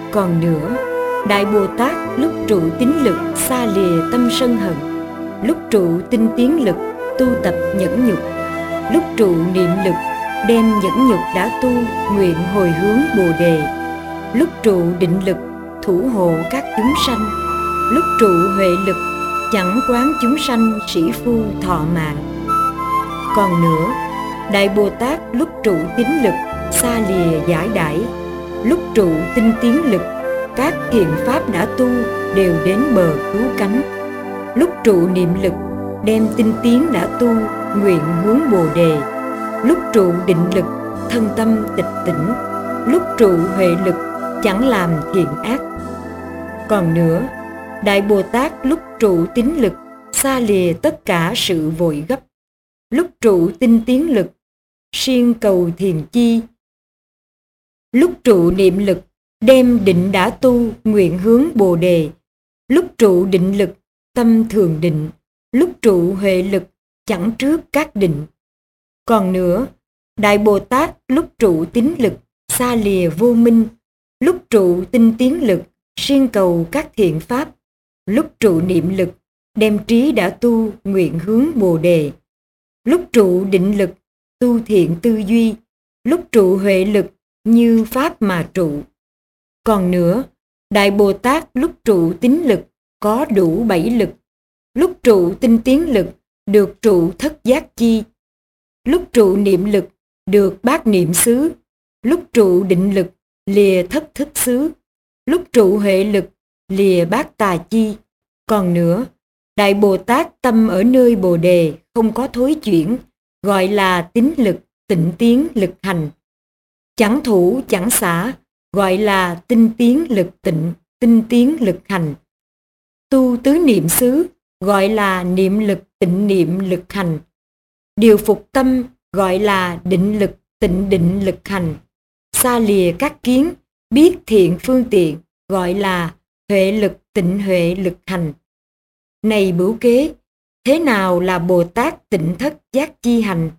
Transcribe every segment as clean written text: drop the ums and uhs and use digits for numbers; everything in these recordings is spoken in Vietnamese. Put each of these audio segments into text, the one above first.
Còn nữa, Đại Bồ Tát lúc trụ tín lực xa lìa tâm sân hận, lúc trụ tinh tiến lực tu tập nhẫn nhục, lúc trụ niệm lực đem nhẫn nhục đã tu nguyện hồi hướng Bồ Đề, lúc trụ định lực thủ hộ các chúng sanh, lúc trụ huệ lực chẳng quán chúng sanh sĩ phu thọ mạng. Còn nữa, Đại Bồ Tát lúc trụ tín lực xa lìa giải đãi, lúc trụ tinh tiến lực các thiện pháp đã tu đều đến bờ cứu cánh, lúc trụ niệm lực đem tinh tiến đã tu nguyện hướng Bồ Đề, lúc trụ định lực thân tâm tịch tỉnh, lúc trụ huệ lực chẳng làm thiện ác. Còn nữa, Đại Bồ Tát lúc trụ tín lực xa lìa tất cả sự vội gấp, lúc trụ tinh tiến lực siêng cầu thiền chi, lúc trụ niệm lực đem định đã tu nguyện hướng Bồ Đề, lúc trụ định lực tâm thường định, lúc trụ huệ lực chẳng trước các định. Còn nữa, Đại Bồ Tát lúc trụ tín lực xa lìa vô minh, lúc trụ tinh tiến lực siêng cầu các thiện pháp, lúc trụ niệm lực đem trí đã tu nguyện hướng Bồ Đề, lúc trụ định lực tu thiện tư duy, lúc trụ huệ lực như pháp mà trụ. Còn nữa, Đại Bồ Tát lúc trụ tín lực có đủ 7 lực, lúc trụ tinh tiến lực được trụ thất giác chi, lúc trụ niệm lực được bát niệm xứ, lúc trụ định lực lìa thất thức xứ, lúc trụ huệ lực lìa bát tà chi. Còn nữa, Đại Bồ Tát tâm ở nơi Bồ Đề không có thối chuyển, gọi là tín lực tịnh tiến lực hành. Chẳng thủ chẳng xả, gọi là tinh tiến lực tịnh, tinh tiến lực hành. Tu tứ niệm xứ, gọi là niệm lực tịnh niệm lực hành. Điều phục tâm, gọi là định lực tịnh định lực hành. Xa lìa các kiến, biết thiện phương tiện, gọi là huệ lực tịnh huệ lực hành. Này Bửu Kế, thế nào là Bồ Tát tịnh thất giác chi hành?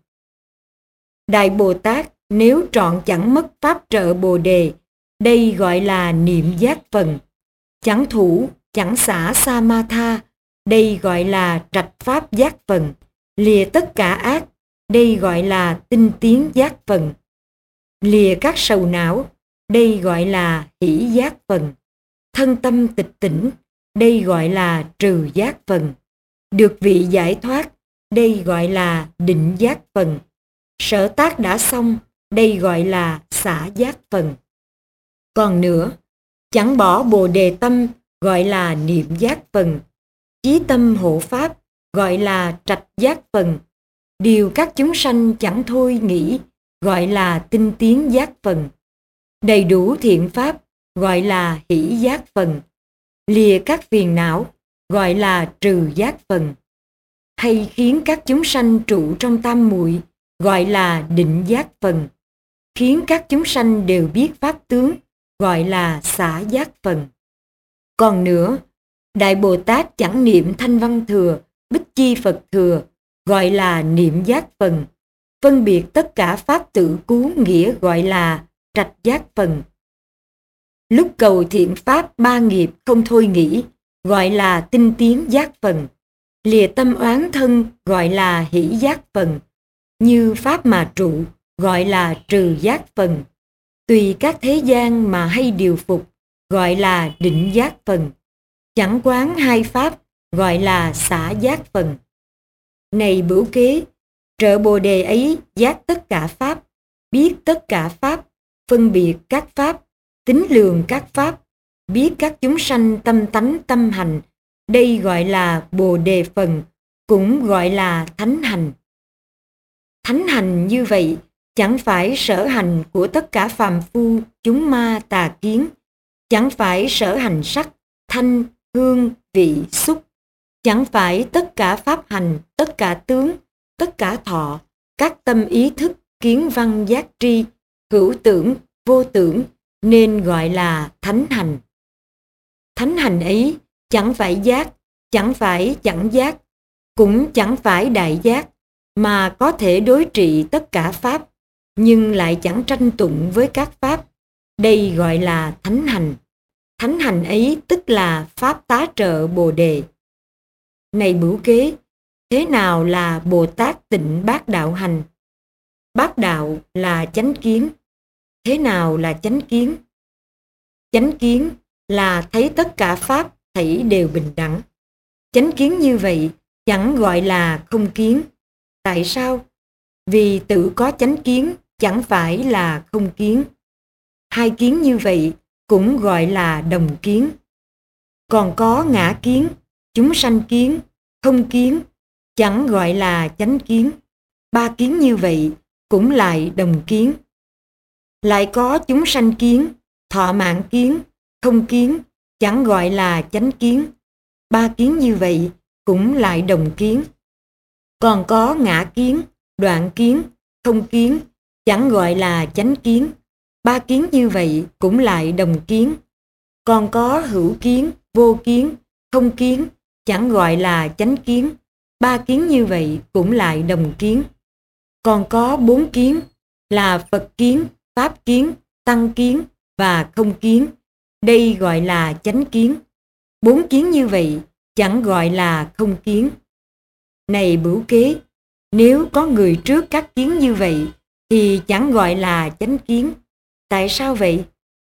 Đại Bồ Tát nếu trọn chẳng mất pháp trợ Bồ Đề, đây gọi là niệm giác phần. Chẳng thủ, chẳng xả Samatha, đây gọi là trạch pháp giác phần. Lìa tất cả ác, đây gọi là tinh tiến giác phần. Lìa các sầu não, đây gọi là hỷ giác phần. Thân tâm tịch tỉnh, đây gọi là trừ giác phần. Được vị giải thoát, đây gọi là định giác phần. Sở tác đã xong, đây gọi là xả giác phần. Còn nữa, chẳng bỏ Bồ Đề tâm, gọi là niệm giác phần. Chí tâm hộ pháp, gọi là trạch giác phần. Điều các chúng sanh chẳng thôi nghĩ, gọi là tinh tiến giác phần. Đầy đủ thiện pháp, gọi là hỷ giác phần. Lìa các phiền não, gọi là trừ giác phần. Hay khiến các chúng sanh trụ trong tam muội, gọi là định giác phần. Khiến các chúng sanh đều biết pháp tướng, gọi là xả giác phần. Còn nữa, Đại Bồ Tát chẳng niệm thanh văn thừa, bích chi Phật thừa, gọi là niệm giác phần. Phân biệt tất cả pháp tự cứu nghĩa, gọi là trạch giác phần. Lúc cầu thiện pháp ba nghiệp không thôi nghĩ, gọi là tinh tiến giác phần. Lìa tâm oán thân, gọi là hỷ giác phần. Như pháp mà trụ, gọi là trừ giác phần. Tùy các thế gian mà hay điều phục, gọi là định giác phần. Chẳng quán hai pháp, gọi là xả giác phần. Này Bửu Kế, trợ Bồ Đề ấy giác tất cả pháp, biết tất cả pháp, phân biệt các pháp, tính lường các pháp, biết các chúng sanh tâm tánh tâm hành, đây gọi là Bồ Đề phần, cũng gọi là thánh hành. Thánh hành như vậy chẳng phải sở hành của tất cả phàm phu, chúng ma tà kiến, chẳng phải sở hành sắc, thanh, hương, vị, xúc, chẳng phải tất cả pháp hành, tất cả tướng, tất cả thọ, các tâm ý thức, kiến văn giác tri, hữu tưởng, vô tưởng, nên gọi là thánh hành. Thánh hành ấy chẳng phải giác, chẳng phải chẳng giác, cũng chẳng phải đại giác, mà có thể đối trị tất cả pháp, nhưng lại chẳng tranh tụng với các pháp. Đây gọi là thánh hành. Thánh hành ấy tức là pháp tá trợ Bồ Đề. Này Bửu Kế, thế nào là Bồ Tát Tịnh Bát Đạo hành? Bát đạo là chánh kiến. Thế nào là chánh kiến? Chánh kiến là thấy tất cả pháp thảy đều bình đẳng. Chánh kiến như vậy chẳng gọi là không kiến. Tại sao? Vì tự có chánh kiến chẳng phải là không kiến. Hai kiến như vậy cũng gọi là đồng kiến. Còn có ngã kiến, chúng sanh kiến, không kiến, chẳng gọi là chánh kiến. Ba kiến như vậy cũng lại đồng kiến. Lại có chúng sanh kiến, thọ mạng kiến, không kiến, chẳng gọi là chánh kiến. Ba kiến như vậy cũng lại đồng kiến. Còn có ngã kiến, đoạn kiến, không kiến, chẳng gọi là chánh kiến. Ba kiến như vậy cũng lại đồng kiến. Còn có hữu kiến, vô kiến, không kiến, chẳng gọi là chánh kiến. Ba kiến như vậy cũng lại đồng kiến. Còn có bốn kiến là Phật kiến, Pháp kiến, Tăng kiến và không kiến. Đây gọi là chánh kiến. Bốn kiến như vậy chẳng gọi là không kiến. Này Bửu Kế, nếu có người trước các kiến như vậy thì chẳng gọi là chánh kiến. Tại sao vậy?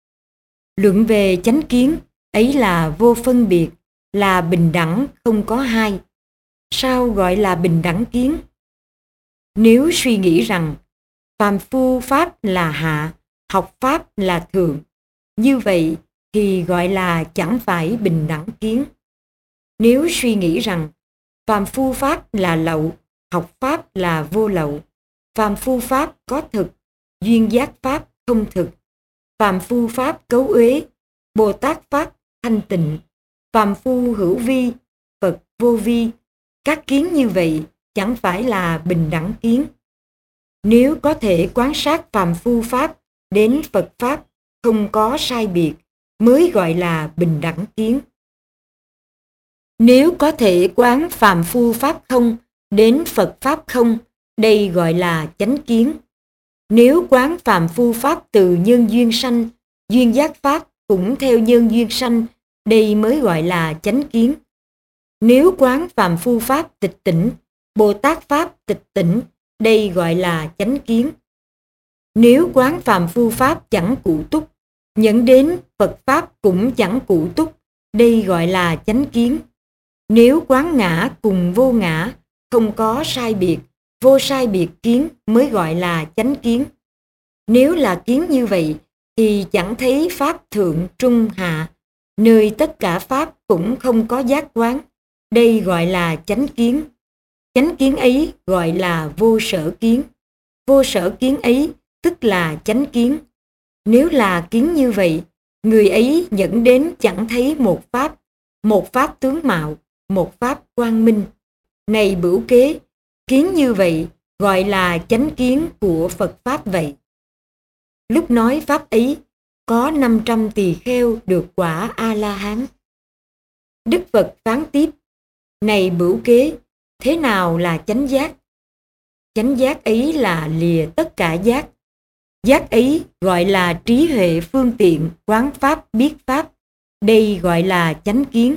Luận về chánh kiến ấy là vô phân biệt, là bình đẳng không có hai. Sao gọi là bình đẳng kiến? Nếu suy nghĩ rằng phàm phu pháp là hạ, học pháp là thượng, như vậy thì gọi là chẳng phải bình đẳng kiến. Nếu suy nghĩ rằng phàm phu pháp là lậu, học pháp là vô lậu, phàm phu pháp có thực, duyên giác pháp không thực, phàm phu pháp cấu uế, Bồ Tát pháp thanh tịnh, phàm phu hữu vi, Phật vô vi, các kiến như vậy chẳng phải là bình đẳng kiến. Nếu có thể quan sát phàm phu pháp đến Phật pháp không có sai biệt mới gọi là bình đẳng kiến. Nếu có thể quán phàm phu pháp không đến Phật pháp không, đây gọi là chánh kiến. Nếu quán phàm phu pháp từ nhân duyên sanh, duyên giác pháp cũng theo nhân duyên sanh, đây mới gọi là chánh kiến. Nếu quán phàm phu pháp tịch tỉnh, Bồ Tát pháp tịch tỉnh, đây gọi là chánh kiến. Nếu quán phàm phu pháp chẳng cụ túc, nhận đến Phật pháp cũng chẳng cụ túc, đây gọi là chánh kiến. Nếu quán ngã cùng vô ngã, không có sai biệt, vô sai biệt kiến mới gọi là chánh kiến. Nếu là kiến như vậy thì chẳng thấy pháp thượng trung hạ, nơi tất cả pháp cũng không có giác quán, đây gọi là chánh kiến. Chánh kiến ấy gọi là vô sở kiến. Vô sở kiến ấy tức là chánh kiến. Nếu là kiến như vậy, người ấy dẫn đến chẳng thấy một pháp tướng mạo, một pháp quang minh. Này Bửu Kế, kiến như vậy gọi là chánh kiến của Phật pháp vậy. Lúc nói pháp ấy, có 500 tỳ kheo được quả A-la-hán. Đức Phật phán tiếp, này Bửu Kế, thế nào là chánh giác? Chánh giác ấy là lìa tất cả giác. Giác ấy gọi là trí huệ phương tiện quán pháp biết pháp. Đây gọi là chánh kiến.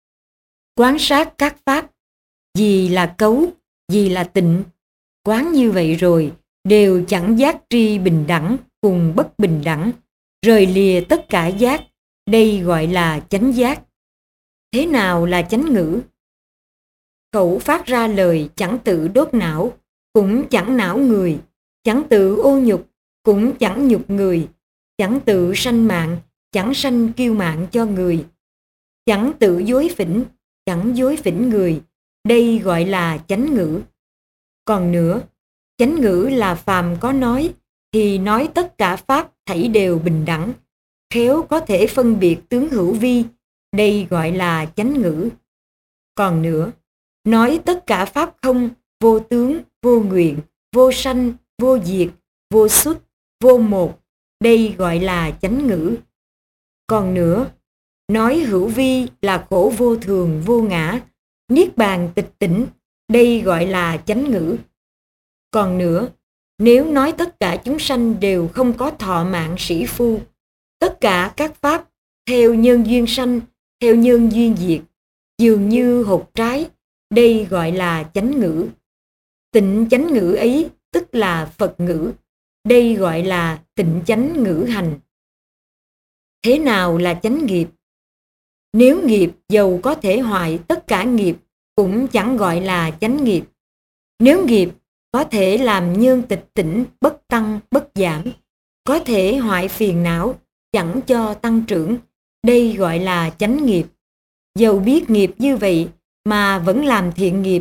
Quán sát các pháp, gì là cấu, gì là tịnh. Quán như vậy rồi, đều chẳng giác tri bình đẳng cùng bất bình đẳng, rời lìa tất cả giác. Đây gọi là chánh giác. Thế nào là chánh ngữ? Khẩu phát ra lời chẳng tự đốt não, cũng chẳng não người, chẳng tự ô nhục, cũng chẳng nhục người, chẳng tự sanh mạng, chẳng sanh kiêu mạng cho người, chẳng tự dối phỉnh, chẳng dối phỉnh người. Đây gọi là chánh ngữ. Còn nữa, chánh ngữ là phàm có nói, thì nói tất cả pháp thảy đều bình đẳng, khéo có thể phân biệt tướng hữu vi. Đây gọi là chánh ngữ. Còn nữa, nói tất cả pháp không, vô tướng, vô nguyện, vô sanh, vô diệt, vô xuất, vô một. Đây gọi là chánh ngữ. Còn nữa, nói hữu vi là khổ vô thường, vô ngã, niết bàn tịch tỉnh. Đây gọi là chánh ngữ. Còn nữa, nếu nói tất cả chúng sanh đều không có thọ mạng sĩ phu, tất cả các pháp theo nhân duyên sanh, theo nhân duyên diệt, dường như hột trái, đây gọi là chánh ngữ. Tịnh chánh ngữ ấy tức là Phật ngữ, đây gọi là tịnh chánh ngữ hành. Thế nào là chánh nghiệp? Nếu nghiệp dầu có thể hoại tất cả nghiệp cũng chẳng gọi là chánh nghiệp. Nếu nghiệp có thể làm nhân tịch tỉnh bất tăng bất giảm, có thể hoại phiền não chẳng cho tăng trưởng, đây gọi là chánh nghiệp. Dầu biết nghiệp như vậy mà vẫn làm thiện nghiệp,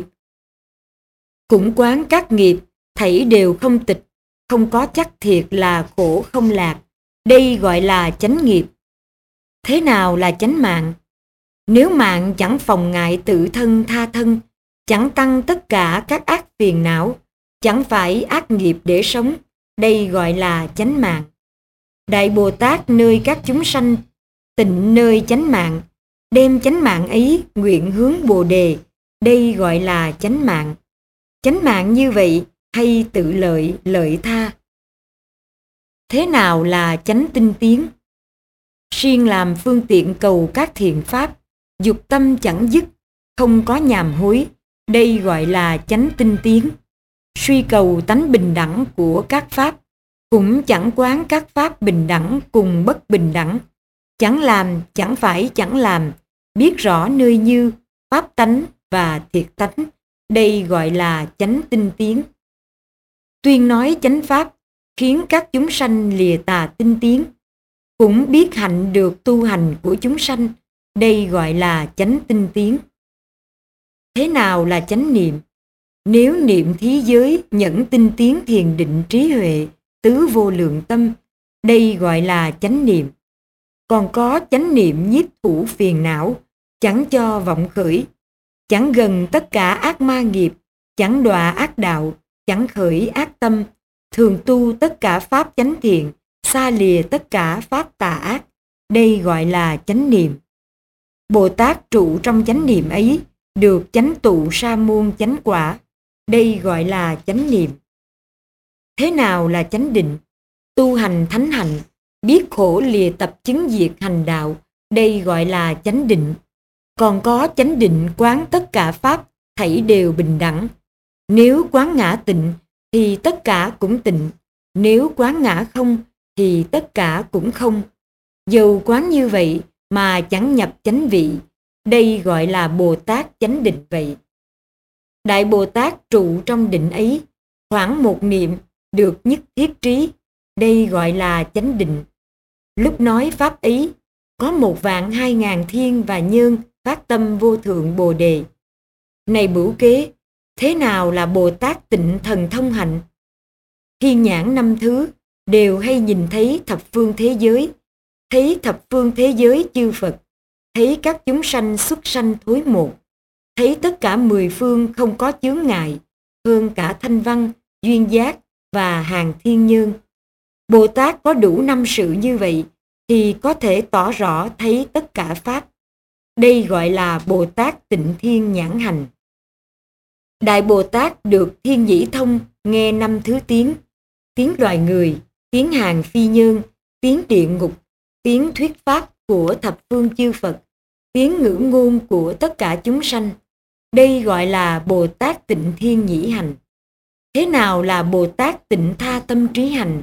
cũng quán các nghiệp thảy đều không tịch, không có chắc thiệt là khổ không lạc, đây gọi là chánh nghiệp. Thế nào là chánh mạng? Nếu mạng chẳng phòng ngại tự thân tha thân, chẳng tăng tất cả các ác phiền não, chẳng phải ác nghiệp để sống, đây gọi là chánh mạng. Đại Bồ Tát nơi các chúng sanh tịnh nơi chánh mạng, đem chánh mạng ấy nguyện hướng Bồ đề, đây gọi là chánh mạng. Chánh mạng như vậy hay tự lợi, lợi tha. Thế nào là chánh tinh tiến? Siêng làm phương tiện cầu các thiện pháp, dục tâm chẳng dứt, không có nhàm hối, đây gọi là chánh tinh tiến. Suy cầu tánh bình đẳng của các pháp, cũng chẳng quán các pháp bình đẳng cùng bất bình đẳng, chẳng làm chẳng phải chẳng làm, biết rõ nơi như pháp tánh và thiệt tánh, đây gọi là chánh tinh tiến. Tuyên nói chánh pháp khiến các chúng sanh lìa tà tinh tiến, cũng biết hạnh được tu hành của chúng sanh, đây gọi là chánh tinh tiến. Thế nào là chánh niệm? Nếu niệm thí giới nhẫn tinh tiến thiền định trí huệ tứ vô lượng tâm, đây gọi là chánh niệm. Còn có chánh niệm nhiếp thủ phiền não, chẳng cho vọng khởi, chẳng gần tất cả ác ma nghiệp, chẳng đọa ác đạo, chẳng khởi ác tâm, thường tu tất cả pháp chánh thiện, xa lìa tất cả pháp tà ác, đây gọi là chánh niệm. Bồ Tát trụ trong chánh niệm ấy, được chánh tụ sa môn chánh quả, đây gọi là chánh niệm. Thế nào là chánh định? Tu hành thánh hạnh, biết khổ lìa tập chứng diệt hành đạo, đây gọi là chánh định. Còn có chánh định quán tất cả pháp thảy đều bình đẳng. Nếu quán ngã tịnh thì tất cả cũng tịnh, nếu quán ngã không thì tất cả cũng không. Dầu quán như vậy mà chẳng nhập chánh vị, đây gọi là Bồ Tát chánh định vậy. Đại Bồ Tát trụ trong định ấy, khoảng một niệm được nhất thiết trí, đây gọi là chánh định. Lúc nói pháp ấy, có 1.200.000 thiên và nhân phát tâm vô thượng Bồ đề. Này Bửu Kế, thế nào là Bồ Tát tịnh thần thông hạnh? Thiên nhãn 5 thứ đều hay nhìn thấy thập phương thế giới, thấy thập phương thế giới chư Phật, thấy các chúng sanh xuất sanh thối một, thấy tất cả 10 phương không có chướng ngại, hơn cả thanh văn, duyên giác và hàng thiên nhân. Bồ Tát có đủ 5 sự như vậy thì có thể tỏ rõ thấy tất cả pháp. Đây gọi là Bồ Tát tịnh thiên nhãn hành. Đại Bồ Tát được thiên nhĩ thông nghe 5 thứ tiếng: tiếng loài người, tiếng hàng phi nhân, tiếng địa ngục, tiếng thuyết pháp của thập phương chư Phật, tiếng ngữ ngôn của tất cả chúng sanh. Đây gọi là Bồ Tát tịnh thiên nhĩ hành. Thế nào là Bồ Tát tịnh tha tâm trí hành?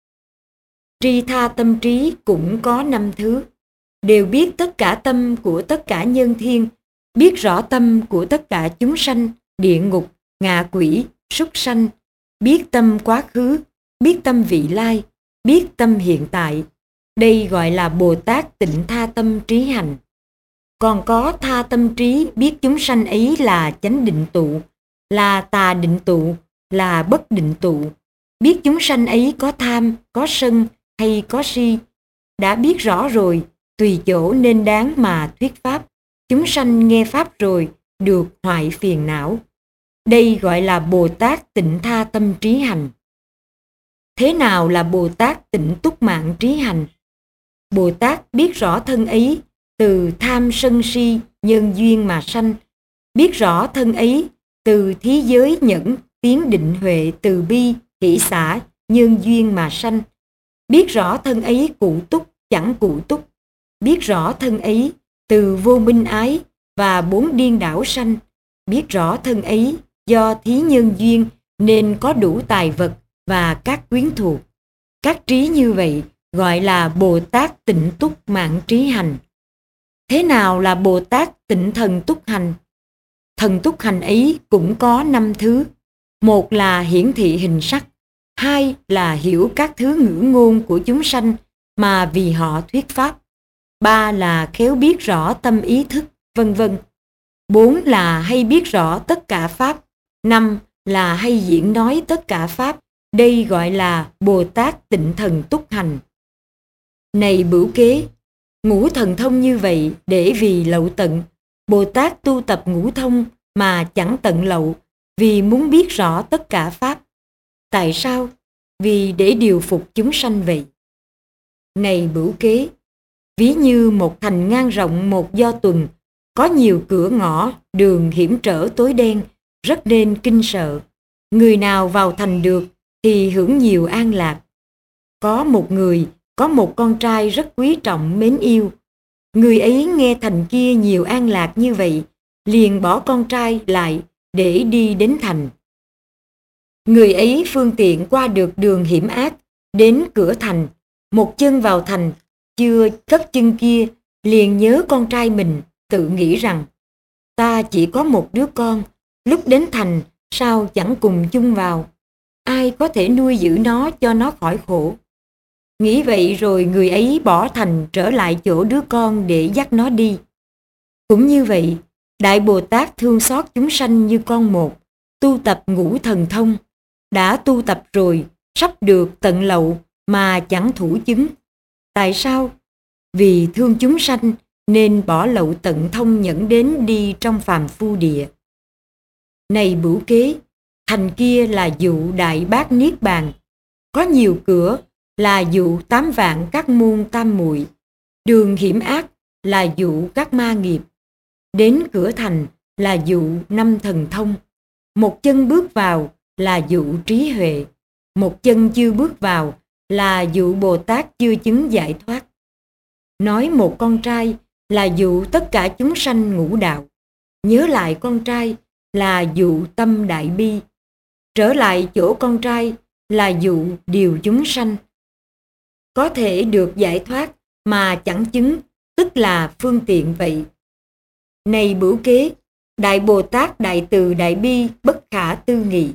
Tri tha tâm trí cũng có 5 thứ, đều biết tất cả tâm của tất cả nhân thiên, biết rõ tâm của tất cả chúng sanh, địa ngục, ngạ quỷ, súc sanh, biết tâm quá khứ, biết tâm vị lai, biết tâm hiện tại. Đây gọi là Bồ Tát tịnh tha tâm trí hành. Còn có tha tâm trí biết chúng sanh ấy là chánh định tụ, là tà định tụ, là bất định tụ. Biết chúng sanh ấy có tham, có sân hay có si. Đã biết rõ rồi, tùy chỗ nên đáng mà thuyết pháp. Chúng sanh nghe pháp rồi, được hoại phiền não. Đây gọi là Bồ Tát tịnh tha tâm trí hành. Thế nào là Bồ Tát tịnh túc mạng trí hành? Bồ Tát biết rõ thân ấy từ tham sân si nhân duyên mà sanh, biết rõ thân ấy từ thí giới nhẫn tiến định huệ từ bi hỷ xả nhân duyên mà sanh, biết rõ thân ấy cụ túc chẳng cụ túc, biết rõ thân ấy từ vô minh ái và bốn điên đảo sanh, biết rõ thân ấy do thí nhân duyên nên có đủ tài vật và các quyến thuộc. Các trí như vậy gọi là Bồ Tát Tịnh Túc Mạng Trí Hành. Thế nào là Bồ Tát Tịnh Thần Túc Hành? Thần túc hành ấy cũng có 5 thứ. Một là hiển thị hình sắc, hai là hiểu các thứ ngữ ngôn của chúng sanh mà vì họ thuyết pháp, ba là khéo biết rõ tâm ý thức, vân vân. Bốn là hay biết rõ tất cả pháp, năm là hay diễn nói tất cả pháp. Đây gọi là Bồ Tát Tịnh Thần Túc Hành. Này Bửu Kế, ngũ thần thông như vậy để vì lậu tận. Bồ Tát tu tập ngũ thông mà chẳng tận lậu, vì muốn biết rõ tất cả pháp. Tại sao? Vì để điều phục chúng sanh vậy. Này Bửu Kế, ví như một thành ngang rộng một do tuần, có nhiều cửa ngõ, đường hiểm trở tối đen, rất nên kinh sợ. Người nào vào thành được thì hưởng nhiều an lạc. Có một người có một con trai rất quý trọng mến yêu. Người ấy nghe thành kia nhiều an lạc như vậy, liền bỏ con trai lại để đi đến thành. Người ấy phương tiện qua được đường hiểm ác, đến cửa thành, một chân vào thành, chưa cất chân kia, liền nhớ con trai mình, tự nghĩ rằng, ta chỉ có một đứa con, lúc đến thành, sao chẳng cùng chung vào? Ai có thể nuôi giữ nó cho nó khỏi khổ? Nghĩ vậy rồi người ấy bỏ thành trở lại chỗ đứa con để dắt nó đi. Cũng như vậy, Đại Bồ Tát thương xót chúng sanh như con một, tu tập ngũ thần thông, đã tu tập rồi, sắp được tận lậu mà chẳng thủ chứng. Tại sao? Vì thương chúng sanh nên bỏ lậu tận thông nhẫn đến đi trong phàm phu địa. Này Bửu Kế, thành kia là dụ Đại Bát Niết Bàn, có nhiều cửa là dụ 8 vạn các môn tam muội, đường hiểm ác là dụ các ma nghiệp, đến cửa thành là dụ 5 thần thông, một chân bước vào là dụ trí huệ, một chân chưa bước vào là dụ Bồ Tát chưa chứng giải thoát. Nói một con trai là dụ tất cả chúng sanh ngũ đạo, nhớ lại con trai là dụ tâm đại bi, trở lại chỗ con trai là dụ điều chúng sanh. Có thể được giải thoát mà chẳng chứng, tức là phương tiện vậy. Này Bửu Kế, Đại Bồ Tát đại từ đại bi bất khả tư nghị.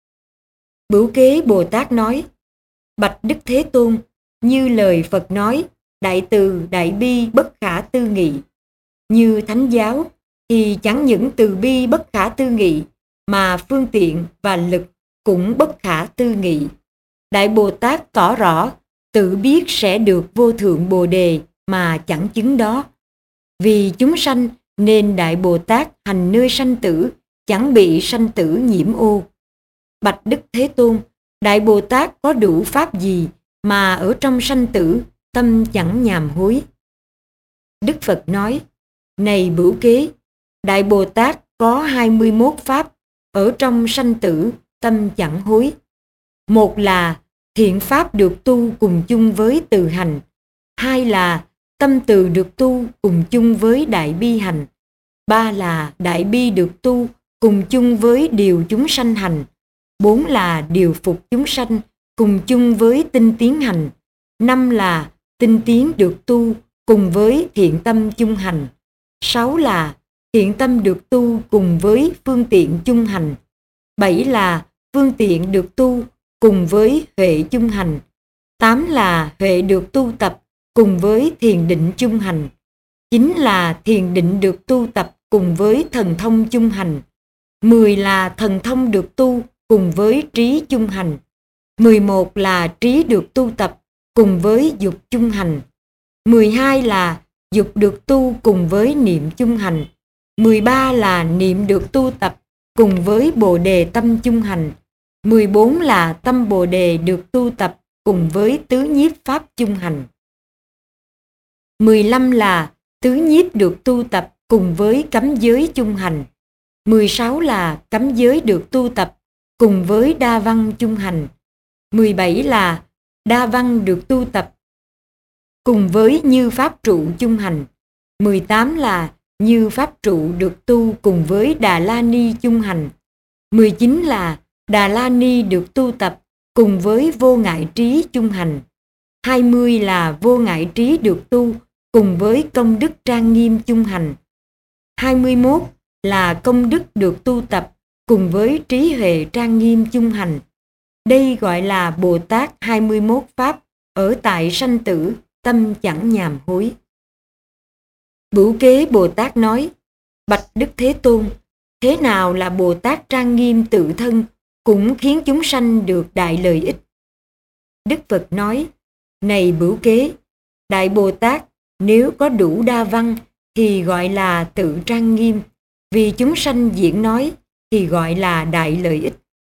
Bửu Kế Bồ Tát nói, bạch Đức Thế Tôn, như lời Phật nói, đại từ đại bi bất khả tư nghị. Như thánh giáo thì chẳng những từ bi bất khả tư nghị, mà phương tiện và lực cũng bất khả tư nghị. Đại Bồ Tát tỏ rõ, tự biết sẽ được vô thượng Bồ Đề mà chẳng chứng đó. Vì chúng sanh nên Đại Bồ Tát hành nơi sanh tử, chẳng bị sanh tử nhiễm ô. Bạch Đức Thế Tôn, Đại Bồ Tát có đủ pháp gì mà ở trong sanh tử tâm chẳng nhàm hối? Đức Phật nói, này Bửu Kế, Đại Bồ Tát có 21 pháp ở trong sanh tử tâm chẳng hối. Một là thiện pháp được tu cùng chung với từ hành, hai là tâm từ được tu cùng chung với đại bi hành, ba là đại bi được tu cùng chung với điều chúng sanh hành, bốn là điều phục chúng sanh cùng chung với tinh tiến hành, năm là tinh tiến được tu cùng với thiện tâm chung hành, sáu là thiện tâm được tu cùng với phương tiện chung hành, bảy là phương tiện được tu cùng với huệ chung hành, 8 là huệ được tu tập cùng với thiền định chung hành, 9 là thiền định được tu tập cùng với thần thông chung hành, 10 là thần thông được tu cùng với trí chung hành, 11 là trí được tu tập cùng với dục chung hành, 12 là dục được tu cùng với niệm chung hành, 13 là niệm được tu tập cùng với bồ đề tâm chung hành, 14 là tâm bồ đề được tu tập cùng với tứ nhiếp pháp chung hành, 15 là tứ nhiếp được tu tập cùng với cấm giới chung hành, 16 là cấm giới được tu tập cùng với đa văn chung hành, 17 là đa văn được tu tập cùng với như pháp trụ chung hành. 18 là như pháp trụ được tu cùng với Đà La Ni chung hành. 19 là Đà La Ni được tu tập cùng với vô ngại trí chung hành. 20 là vô ngại trí được tu cùng với công đức trang nghiêm chung hành. 21 là công đức được tu tập cùng với trí huệ trang nghiêm chung hành. Đây gọi là Bồ Tát 21 Pháp ở tại sanh tử, tâm chẳng nhàm hối. Bửu Kế Bồ Tát nói: Bạch Đức Thế Tôn, thế nào là Bồ Tát trang nghiêm tự thân cũng khiến chúng sanh được đại lợi ích? Đức Phật nói: Này Bửu Kế, Đại Bồ Tát nếu có đủ đa văn thì gọi là tự trang nghiêm, vì chúng sanh diễn nói thì gọi là đại lợi ích.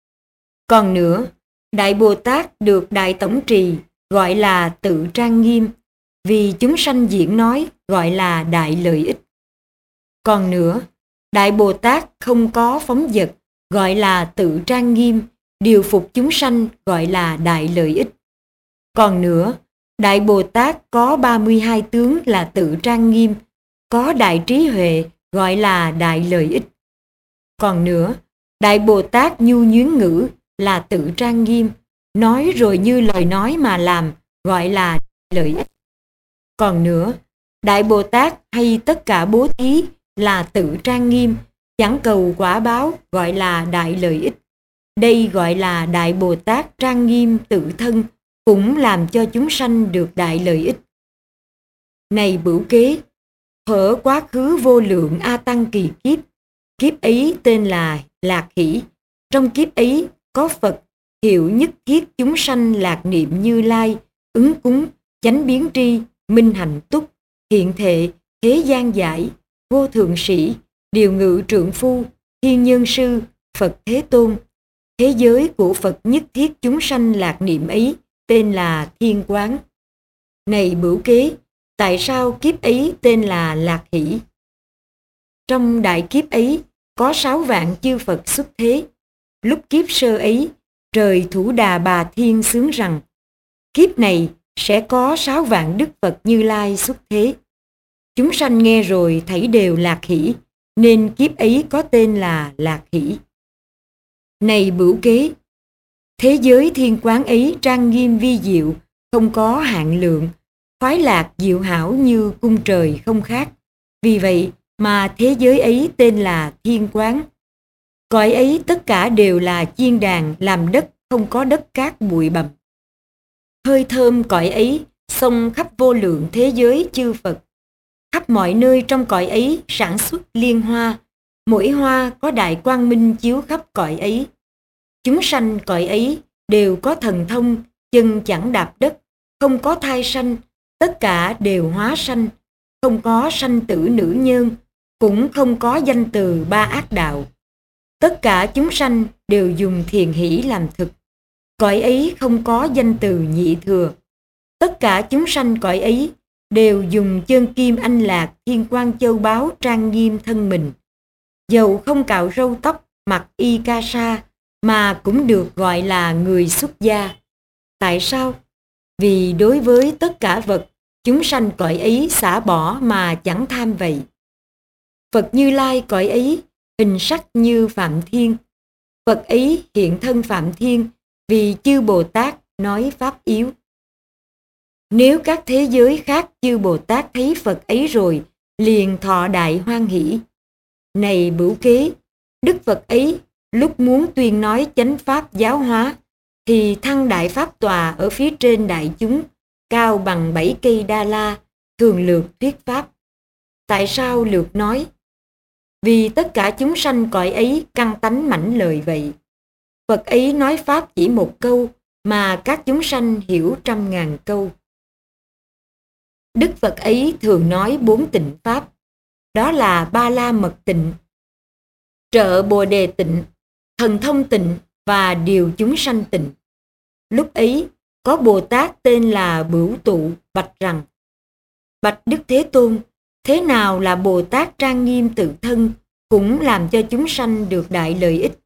Còn nữa, Đại Bồ Tát được đại tổng trì gọi là tự trang nghiêm, vì chúng sanh diễn nói gọi là đại lợi ích. Còn nữa, Đại Bồ Tát không có phóng dật gọi là tự trang nghiêm, điều phục chúng sanh gọi là đại lợi ích. Còn nữa, Đại Bồ Tát có 32 tướng là tự trang nghiêm, có đại trí huệ gọi là đại lợi ích. Còn nữa, Đại Bồ Tát nhu nhuyến ngữ là tự trang nghiêm, nói rồi như lời nói mà làm gọi là lợi ích. Còn nữa, Đại Bồ Tát hay tất cả bố thí là tự trang nghiêm, chẳng cầu quả báo gọi là đại lợi ích. Đây gọi là Đại Bồ Tát trang nghiêm tự thân, cũng làm cho chúng sanh được đại lợi ích. Này Bửu Kế, thuở quá khứ vô lượng A Tăng kỳ kiếp, kiếp ấy tên là Lạc Hỷ. Trong kiếp ấy có Phật hiệu nhất thiết chúng sanh lạc niệm Như Lai, ứng cúng, chánh biến tri, minh hạnh túc, hiện thệ, thế gian giải, vô thượng sĩ, điều ngự trượng phu, thiên nhân sư, Phật Thế Tôn. Thế giới của Phật nhất thiết chúng sanh lạc niệm ấy tên là Thiên Quán. Này Bửu Kế, tại sao kiếp ấy tên là Lạc Hỷ? Trong đại kiếp ấy có 6 vạn chư Phật xuất thế. Lúc kiếp sơ ấy, trời Thủ Đà Bà Thiên xướng rằng kiếp này sẽ có 6 vạn Đức Phật Như Lai xuất thế. Chúng sanh nghe rồi thấy đều lạc hỷ, nên kiếp ấy có tên là Lạc Hỷ. Này Bửu Kế, thế giới Thiên Quán ấy trang nghiêm vi diệu, không có hạn lượng, khoái lạc diệu hảo như cung trời không khác. Vì vậy mà thế giới ấy tên là Thiên Quán. Cõi ấy tất cả đều là chiên đàn làm đất, không có đất cát bụi bặm. Hơi thơm cõi ấy xông khắp vô lượng thế giới chư Phật. Khắp mọi nơi trong cõi ấy sản xuất liên hoa, mỗi hoa có đại quang minh chiếu khắp cõi ấy. Chúng sanh cõi ấy đều có thần thông, chân chẳng đạp đất, không có thai sanh, tất cả đều hóa sanh, không có sanh tử nữ nhân, cũng không có danh từ ba ác đạo. Tất cả chúng sanh đều dùng thiền hỷ làm thực. Cõi ấy không có danh từ nhị thừa. Tất cả chúng sanh cõi ấy đều dùng chân kim anh lạc thiên quang châu báu trang nghiêm thân mình. Dầu không cạo râu tóc, mặc y ca sa, mà cũng được gọi là người xuất gia. Tại sao? Vì đối với tất cả vật, chúng sanh cõi ấy xả bỏ mà chẳng tham vậy. Phật Như Lai cõi ấy hình sắc như Phạm Thiên. Phật ấy hiện thân Phạm Thiên vì chư Bồ Tát nói pháp yếu. Nếu các thế giới khác chư Bồ Tát thấy Phật ấy rồi, liền thọ đại hoan hỷ. Này Bửu Kế, Đức Phật ấy lúc muốn tuyên nói chánh pháp giáo hóa, thì thăng đại pháp tòa ở phía trên đại chúng, cao bằng 7 cây đa la, thường lược thuyết pháp. Tại sao lược nói? Vì tất cả chúng sanh cõi ấy căn tánh mãnh lợi vậy. Phật ấy nói pháp chỉ một câu, mà các chúng sanh hiểu trăm ngàn câu. Đức Phật ấy thường nói 4 tịnh pháp, đó là Ba La Mật Tịnh, Trợ Bồ Đề Tịnh, Thần Thông Tịnh và Điều Chúng Sanh Tịnh. Lúc ấy có Bồ Tát tên là Bửu Tụ bạch rằng: Bạch Đức Thế Tôn, thế nào là Bồ Tát trang nghiêm tự thân, cũng làm cho chúng sanh được đại lợi ích?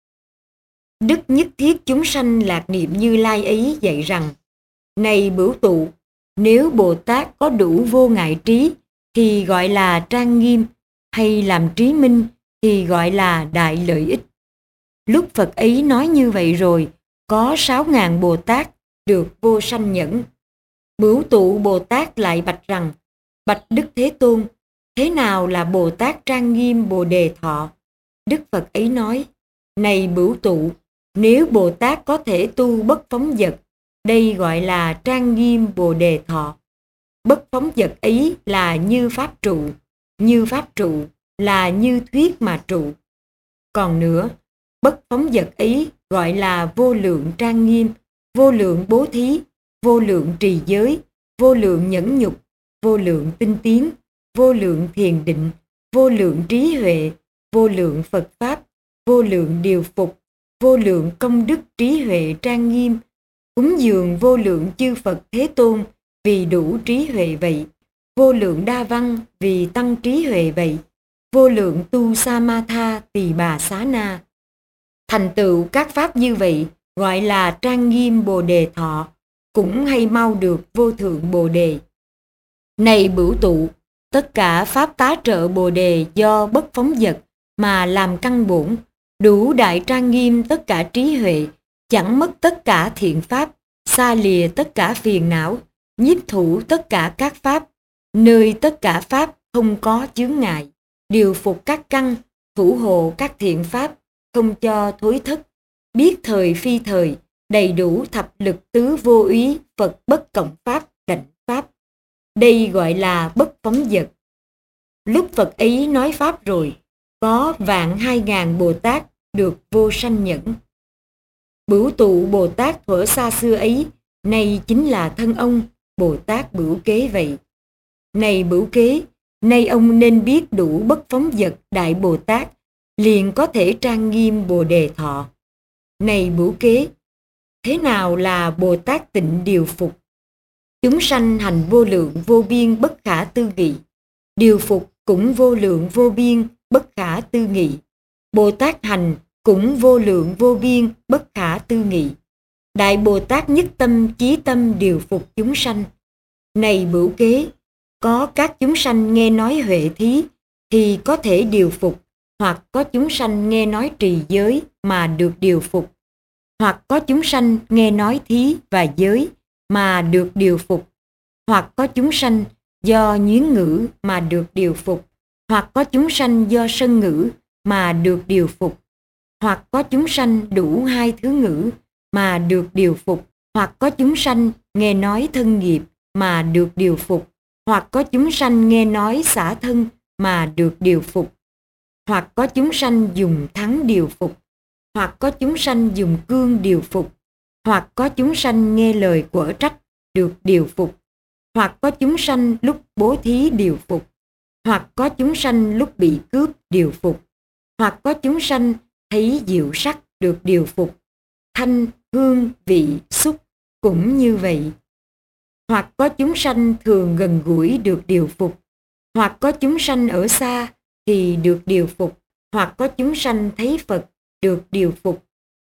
Đức nhất thiết chúng sanh lạc niệm Như Lai ấy dạy rằng: Này Bửu Tụ, Nếu Bồ Tát có đủ vô ngại trí thì gọi là trang nghiêm, hay làm trí minh thì gọi là đại lợi ích. Lúc Phật ấy nói như vậy rồi, có 6.000 Bồ Tát được vô sanh nhẫn. Bửu tụ Bồ Tát lại bạch rằng: Bạch Đức Thế Tôn, thế nào là Bồ Tát trang nghiêm Bồ Đề Thọ? Đức Phật ấy nói: Này Bửu tụ, nếu Bồ Tát có thể tu bất phóng dật, đây gọi là trang nghiêm Bồ Đề Thọ. Bất phóng dật ấy là như pháp trụ, như pháp trụ là như thuyết mà trụ. Còn nữa, bất phóng dật ấy gọi là vô lượng trang nghiêm, vô lượng bố thí, vô lượng trì giới, vô lượng nhẫn nhục, vô lượng tinh tiến, vô lượng thiền định, vô lượng trí huệ, vô lượng Phật Pháp, vô lượng điều phục, vô lượng công đức trí huệ trang nghiêm, cúng dường vô lượng chư Phật Thế Tôn vì đủ trí huệ vậy, vô lượng đa văn vì tăng trí huệ vậy, vô lượng tu samatha tỳ bà xá na. Thành tựu các pháp như vậy gọi là trang nghiêm Bồ Đề Thọ, cũng hay mau được vô thượng Bồ Đề. Này Bửu tụ, tất cả pháp tá trợ Bồ Đề do bất phóng dật mà làm căn bổn, đủ đại trang nghiêm tất cả trí huệ, chẳng mất tất cả thiện pháp, xa lìa tất cả phiền não, nhiếp thủ tất cả các pháp, nơi tất cả pháp không có chướng ngại, điều phục các căn, thủ hộ các thiện pháp, không cho thối thất, biết thời phi thời, đầy đủ thập lực tứ vô úy, Phật bất cộng pháp, cảnh pháp. Đây gọi là bất phóng dật. Lúc Phật ấy nói pháp rồi, có 1.200.000 Bồ Tát được vô sanh nhẫn. Bửu tụ Bồ Tát thuở xa xưa ấy, nay chính là thân ông, Bồ Tát Bửu Kế vậy. Này Bửu Kế, nay ông nên biết đủ bất phóng dật Đại Bồ Tát, liền có thể trang nghiêm Bồ Đề Thọ. Này Bửu Kế, thế nào là Bồ Tát tịnh điều phục? Chúng sanh hành vô lượng vô biên bất khả tư nghị, điều phục cũng vô lượng vô biên bất khả tư nghị. Bồ Tát hành cũng vô lượng vô biên bất khả tư nghị. Đại Bồ Tát nhất tâm chí tâm điều phục chúng sanh. Này Bửu Kế, có các chúng sanh nghe nói huệ thí thì có thể điều phục, hoặc có chúng sanh nghe nói trì giới mà được điều phục, hoặc có chúng sanh nghe nói thí và giới mà được điều phục, hoặc có chúng sanh do nhuyễn ngữ mà được điều phục, hoặc có chúng sanh do sân ngữ mà được điều phục, hoặc có chúng sanh đủ hai thứ ngữ mà được điều phục, hoặc có chúng sanh nghe nói thân nghiệp mà được điều phục, hoặc có chúng sanh nghe nói xả thân mà được điều phục, hoặc có chúng sanh dùng thắng điều phục, hoặc có chúng sanh dùng cương điều phục, hoặc có chúng sanh nghe lời quở trách được điều phục, hoặc có chúng sanh lúc bố thí điều phục, hoặc có chúng sanh lúc bị cướp điều phục, hoặc có chúng sanh thấy diệu sắc được điều phục, thanh, hương, vị, xúc cũng như vậy. Hoặc có chúng sanh thường gần gũi được điều phục, hoặc có chúng sanh ở xa thì được điều phục, hoặc có chúng sanh thấy Phật được điều phục,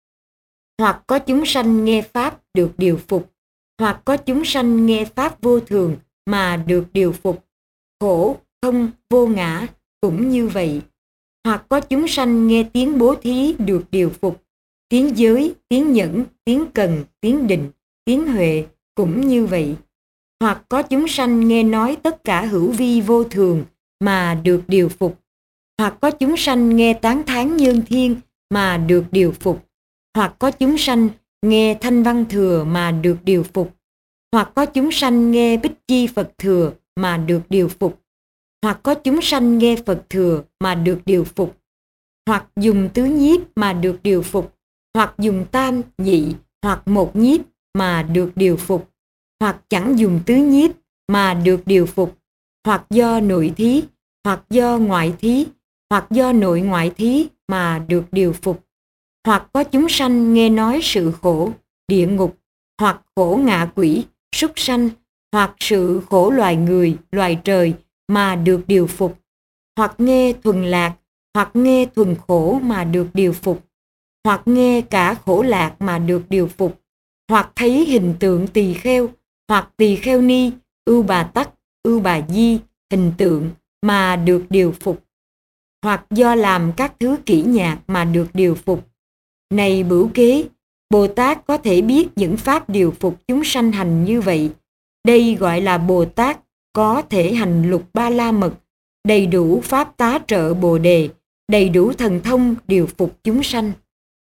hoặc có chúng sanh nghe Pháp được điều phục, hoặc có chúng sanh nghe Pháp vô thường mà được điều phục, khổ, không, vô ngã cũng như vậy. Hoặc có chúng sanh nghe tiếng bố thí được điều phục, tiếng giới, tiếng nhẫn, tiếng cần, tiếng định, tiếng huệ cũng như vậy. Hoặc có chúng sanh nghe nói tất cả hữu vi vô thường mà được điều phục, hoặc có chúng sanh nghe tán thán nhân thiên mà được điều phục, hoặc có chúng sanh nghe thanh văn thừa mà được điều phục, hoặc có chúng sanh nghe bích chi Phật thừa mà được điều phục, hoặc có chúng sanh nghe Phật thừa mà được điều phục, hoặc dùng tứ nhiếp mà được điều phục, hoặc dùng tam, nhị, hoặc một nhiếp mà được điều phục, hoặc chẳng dùng tứ nhiếp mà được điều phục, hoặc do nội thí, hoặc do ngoại thí, hoặc do nội ngoại thí mà được điều phục, hoặc có chúng sanh nghe nói sự khổ, địa ngục, hoặc khổ ngạ quỷ, súc sanh, hoặc sự khổ loài người, loài trời mà được điều phục, hoặc nghe thuần lạc, hoặc nghe thuần khổ mà được điều phục, hoặc nghe cả khổ lạc mà được điều phục, hoặc thấy hình tượng tỳ kheo, hoặc tỳ kheo ni, ưu bà tắc, ưu bà di, hình tượng mà được điều phục, hoặc do làm các thứ kỹ nhạc mà được điều phục. Này Bửu Kế, Bồ Tát có thể biết những pháp điều phục chúng sanh hành như vậy. Đây gọi là Bồ Tát có thể hành lục ba la mật, đầy đủ pháp tá trợ Bồ đề, đầy đủ thần thông điều phục chúng sanh.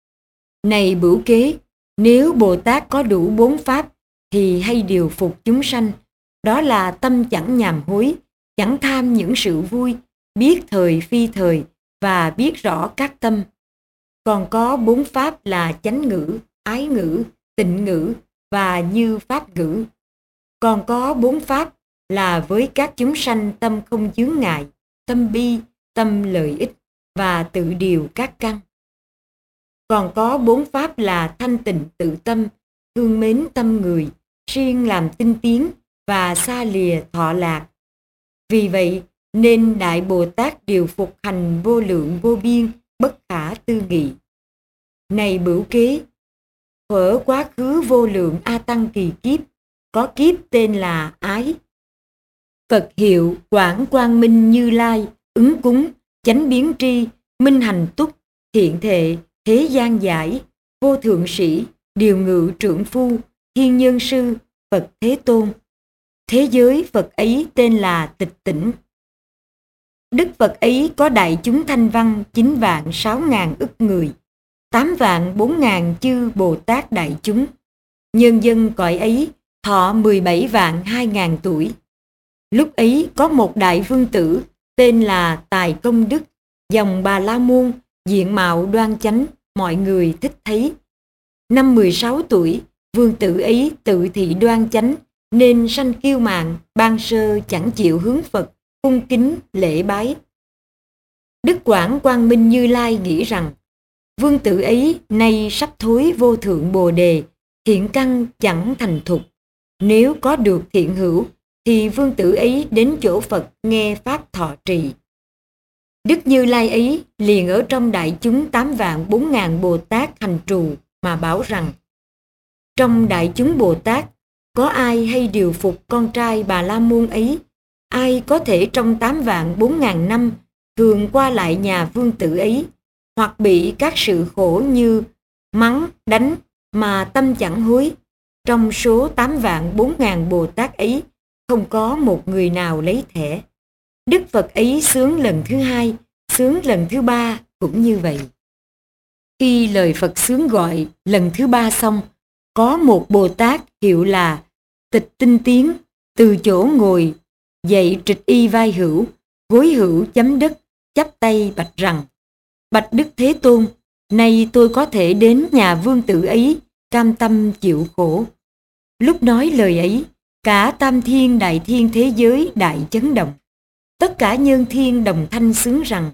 Này Bửu Kế, nếu Bồ Tát có đủ 4 pháp thì hay điều phục chúng sanh. Đó là tâm chẳng nhàm hối, chẳng tham những sự vui, biết thời phi thời và biết rõ các tâm. Còn có 4 pháp là chánh ngữ, ái ngữ, tịnh ngữ và như pháp ngữ. Còn có 4 pháp là với các chúng sanh tâm không chướng ngại, tâm bi, tâm lợi ích và tự điều các căn. Còn có 4 pháp là thanh tịnh tự tâm, thương mến tâm người, siêng làm tinh tiến và xa lìa thọ lạc. Vì vậy nên Đại Bồ Tát điều phục hành vô lượng vô biên, bất khả tư nghị. Này Bửu Kế, thuở quá khứ vô lượng A Tăng kỳ kiếp, có kiếp tên là Ái. Phật hiệu Quảng Quang Minh Như Lai, ứng cúng, chánh biến tri, minh hành túc, thiện thệ, thế gian giải, vô thượng sĩ, điều ngự trượng phu, thiên nhân sư, Phật Thế Tôn. Thế giới Phật ấy tên là Tịch Tỉnh. Đức Phật ấy có đại chúng thanh văn 9.600.000 ức người, 8.400.000 chư Bồ Tát đại chúng. Nhân dân cõi ấy thọ 17.200.000 tuổi. Lúc ấy có một đại vương tử tên là Tài Công Đức, dòng Bà La Môn, diện mạo đoan chánh, mọi người thích thấy. Năm 16 tuổi, vương tử ấy tự thị đoan chánh, nên sanh kiêu mạn, ban sơ chẳng chịu hướng Phật, cung kính lễ bái. Đức Quảng Quang Minh Như Lai nghĩ rằng, vương tử ấy nay sắp thối vô thượng Bồ đề, thiện căn chẳng thành thục. Nếu có được thiện hữu, thì vương tử ấy đến chỗ Phật nghe pháp thọ trì. Đức Như Lai ấy liền ở trong đại chúng 8.400.000 Bồ Tát hành trù mà bảo rằng, trong đại chúng Bồ Tát, có ai hay điều phục con trai Bà La Môn ấy? Ai có thể trong 8.400.000 năm thường qua lại nhà vương tử ấy, hoặc bị các sự khổ như mắng, đánh mà tâm chẳng hối? Trong số 8.400.000 Bồ Tát ấy, không có một người nào lấy thẻ. Đức Phật ấy xướng lần thứ hai, xướng lần thứ ba cũng như vậy. Khi lời Phật xướng gọi lần thứ ba xong, có một Bồ Tát hiệu là Tịch Tinh Tiến từ chỗ ngồi dậy, trịch y vai hữu, gối hữu chấm đất, chắp tay bạch rằng: Bạch Đức Thế Tôn, nay tôi có thể đến nhà vương tử ấy, cam tâm chịu khổ. Lúc nói lời ấy, cả tam thiên đại thiên thế giới đại chấn động. Tất cả nhân thiên đồng thanh xướng rằng: